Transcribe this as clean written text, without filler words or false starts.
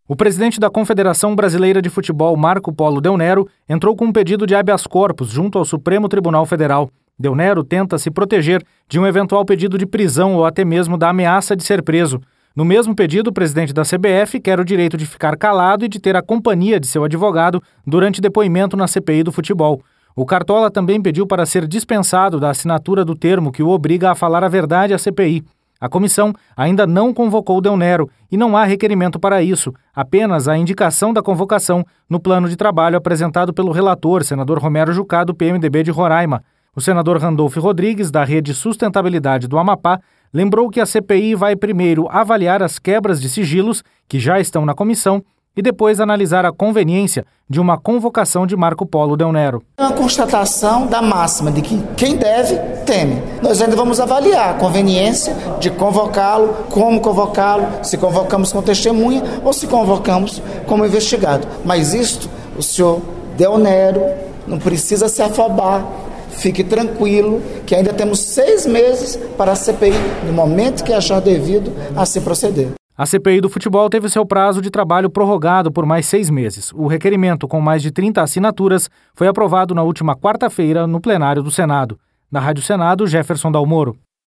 O presidente da Confederação Brasileira de Futebol, Marco Polo Del Nero, entrou com um pedido de habeas corpus junto ao Supremo Tribunal Federal. Del Nero tenta se proteger de um eventual pedido de prisão ou até mesmo da ameaça de ser preso. No mesmo pedido, o presidente da CBF quer o direito de ficar calado e de ter a companhia de seu advogado durante depoimento na CPI do futebol. O Cartola também pediu para ser dispensado da assinatura do termo que o obriga a falar a verdade à CPI. A comissão ainda não convocou Del Nero e não há requerimento para isso, apenas a indicação da convocação no plano de trabalho apresentado pelo relator, senador Romero Jucá, do PMDB de Roraima. O senador Randolfo Rodrigues, da Rede Sustentabilidade do Amapá, lembrou que a CPI vai primeiro avaliar as quebras de sigilos que já estão na comissão e depois analisar a conveniência de uma convocação de Marco Polo Del Nero. É uma constatação da máxima de que quem deve, teme. Nós ainda vamos avaliar a conveniência de convocá-lo, como convocá-lo, se convocamos com testemunha ou se convocamos como investigado. Mas isto, o senhor Del Nero não precisa se afobar. Fique tranquilo que ainda temos 6 meses para a CPI, no momento que achar devido a se proceder. A CPI do futebol teve seu prazo de trabalho prorrogado por mais 6 meses. O requerimento, com mais de 30 assinaturas, foi aprovado na última quarta-feira no plenário do Senado. Da Rádio Senado, Jefferson Dalmoro.